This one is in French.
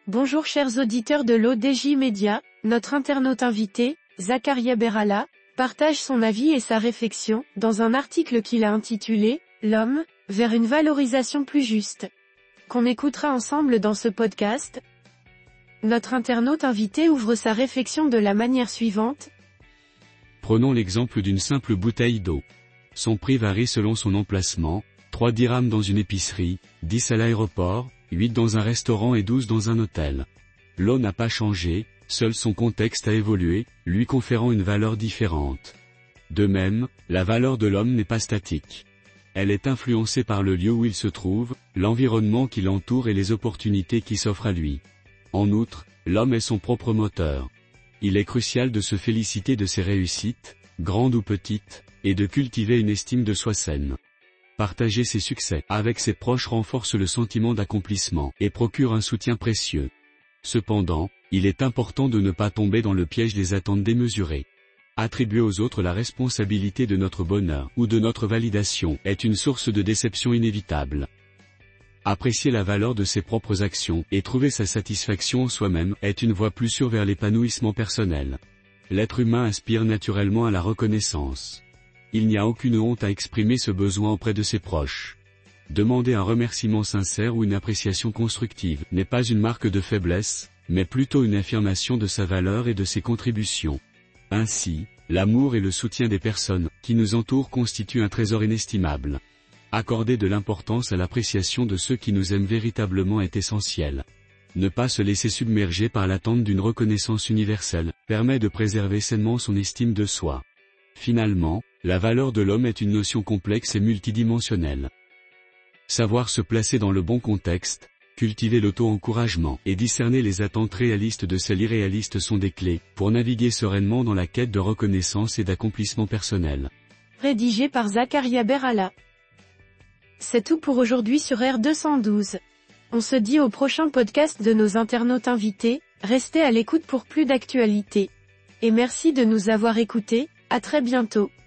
Bonjour chers auditeurs de l'ODJ Média, notre internaute invité, Zakaria Berala, partage son avis et sa réflexion, dans un article qu'il a intitulé « L'homme, vers une valorisation plus juste », qu'on écoutera ensemble dans ce podcast. Notre internaute invité ouvre sa réflexion de la manière suivante. Prenons l'exemple d'une simple bouteille d'eau. Son prix varie selon son emplacement, 3 dirhams dans une épicerie, 10 à l'aéroport, 8 dans un restaurant et 12 dans un hôtel. L'eau n'a pas changé, seul son contexte a évolué, lui conférant une valeur différente. De même, la valeur de l'homme n'est pas statique. Elle est influencée par le lieu où il se trouve, l'environnement qui l'entoure et les opportunités qui s'offrent à lui. En outre, l'homme est son propre moteur. Il est crucial de se féliciter de ses réussites, grandes ou petites, et de cultiver une estime de soi saine. Partager ses succès avec ses proches renforce le sentiment d'accomplissement et procure un soutien précieux. Cependant, il est important de ne pas tomber dans le piège des attentes démesurées. Attribuer aux autres la responsabilité de notre bonheur ou de notre validation est une source de déception inévitable. Apprécier la valeur de ses propres actions et trouver sa satisfaction en soi-même est une voie plus sûre vers l'épanouissement personnel. L'être humain aspire naturellement à la reconnaissance. Il n'y a aucune honte à exprimer ce besoin auprès de ses proches. Demander un remerciement sincère ou une appréciation constructive n'est pas une marque de faiblesse, mais plutôt une affirmation de sa valeur et de ses contributions. Ainsi, l'amour et le soutien des personnes qui nous entourent constituent un trésor inestimable. Accorder de l'importance à l'appréciation de ceux qui nous aiment véritablement est essentiel. Ne pas se laisser submerger par l'attente d'une reconnaissance universelle permet de préserver sainement son estime de soi. Finalement, la valeur de l'homme est une notion complexe et multidimensionnelle. Savoir se placer dans le bon contexte, cultiver l'auto-encouragement et discerner les attentes réalistes de celles irréalistes sont des clés pour naviguer sereinement dans la quête de reconnaissance et d'accomplissement personnel. Rédigé par Zakaria Berala. C'est tout pour aujourd'hui sur R212. On se dit au prochain podcast de nos internautes invités, restez à l'écoute pour plus d'actualités. Et merci de nous avoir écoutés, à très bientôt.